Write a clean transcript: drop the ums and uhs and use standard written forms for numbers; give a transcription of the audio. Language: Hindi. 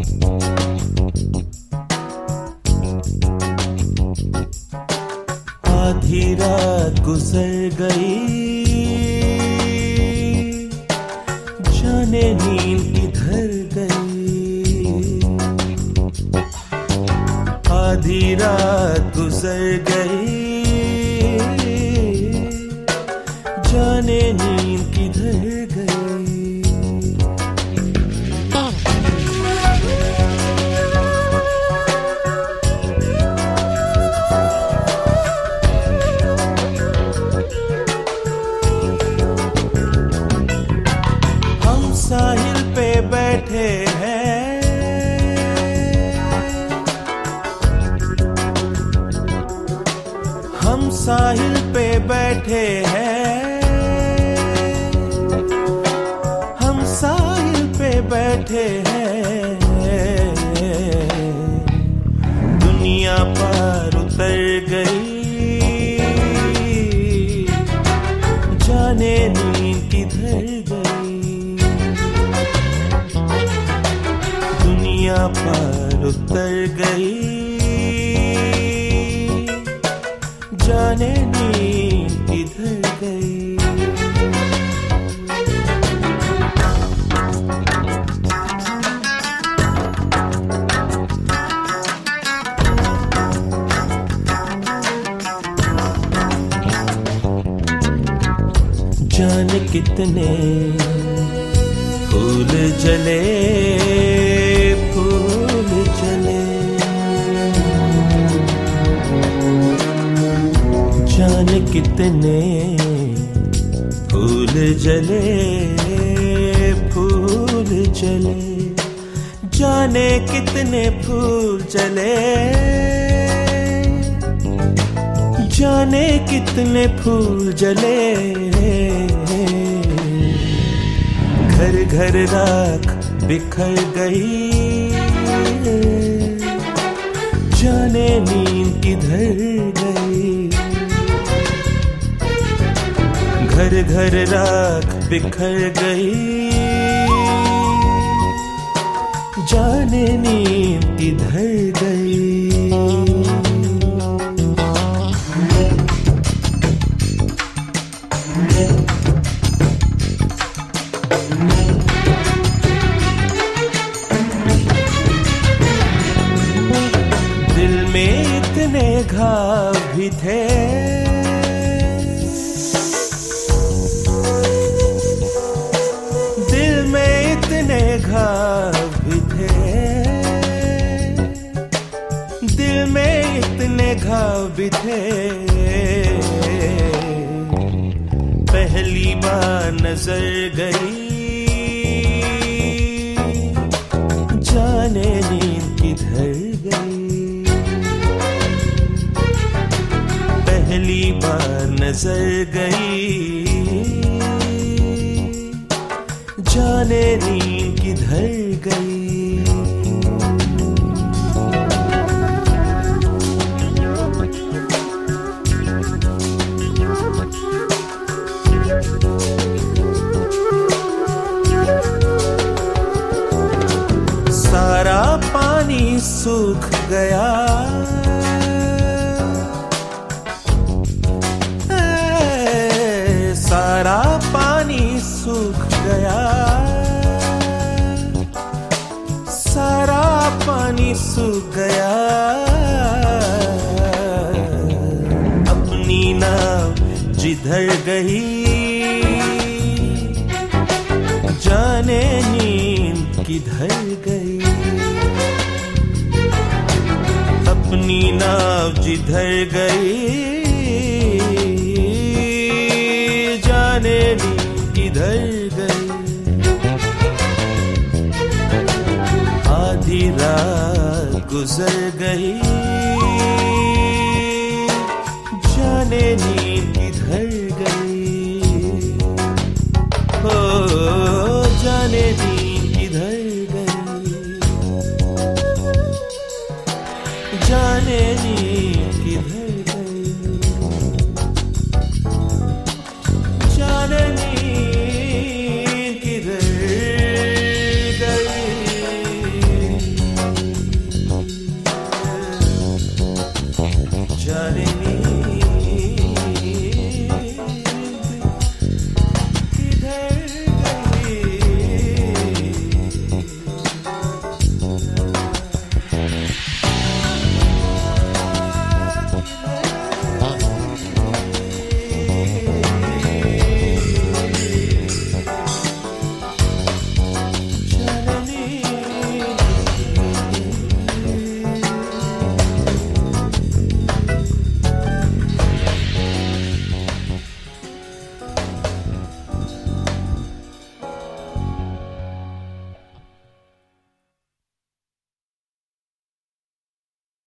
आधी रात गुजर गई, जाने नींद किधर गई। आधी रात गुजर गई, जाने नींद किधर गई। साहिल पे बैठे हैं, हम साहिल पे बैठे हैं, हम साहिल पे बैठे हैं। दुनिया पार उतर गई, जाने नींद किधर गई। दुनिया पार उतर गई, जाने नींद किधर गई। जाने कितने फूल जले, फूल जले। जाने कितने फूल जले, फूल जले। जाने कितने फूल जले, जाने कितने फूल जले। घर घर राख बिखर गई, जाने नींद किधर गई। घर घर राख बिखर गई, जाने नींद किधर गई। दिल में इतने घाव भी थे, दिल में इतने घाव भी थे, दिल में इतने घाव भी थे। पहली बार नजर गई, जाने नींद किधर गई। पहली बार नजर गई, जाने नींद किधर गई। सारा पानी सूख गया, सारा पानी सूख गया, सारा पानी सूख गया। अपनी नाव जिधर गई, जाने नींद किधर गई। अपनी नाव जिधर गई, जाने नींद किधर गई। आधी रात गुजर गई, जाने नींद किधर गई। हो जाने नींद किधर गई, जाने